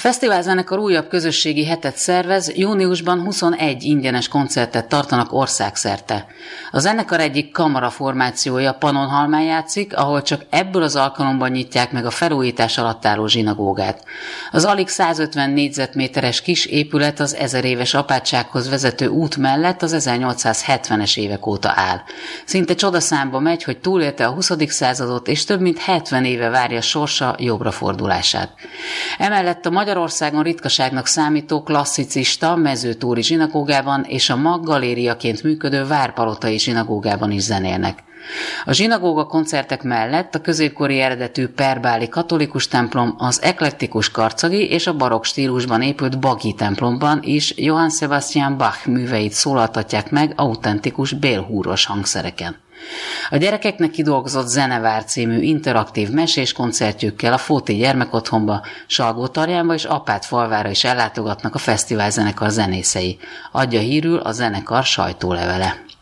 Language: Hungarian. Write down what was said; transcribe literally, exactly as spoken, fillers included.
fesztiválzenekar újabb közösségi hetet szervez, júniusban huszonegy ingyenes koncertet tartanak országszerte. A zenekar egyik kamaraformációja Pannonhalmán játszik, ahol csak ebből az alkalomban nyitják meg a felújítás alatt álló zsinagógát. Az alig százötven négyzetméteres kis épület az ezer éves apátsághoz vezető út mellett az ezernyolcszázhetvenes évek óta áll. Szinte csodaszámba megy, hogy túlélte a huszadik századot, és több mint hetven éve várja sorsa jobbra fordulását. Emellett a Magyarországon ritkaságnak számító klasszicista mezőtúri zsinagógában és a Mag galériaként működő várpalotai zsinagógában is zenélnek. A zsinagóga koncertek mellett a középkori eredetű perbáli katolikus templom, az eklektikus karcagi és a barokk stílusban épült Bagi templomban is Johann Sebastian Bach műveit szólaltatják meg autentikus bélhúros hangszereken. A gyerekeknek kidolgozott Zenevár című interaktív mesés koncertjükkel a Fóti gyermekotthonba, Salgótarjánba és Apátfalvára is ellátogatnak a fesztiválzenekar zenészei. Adja hírül a zenekar sajtólevele.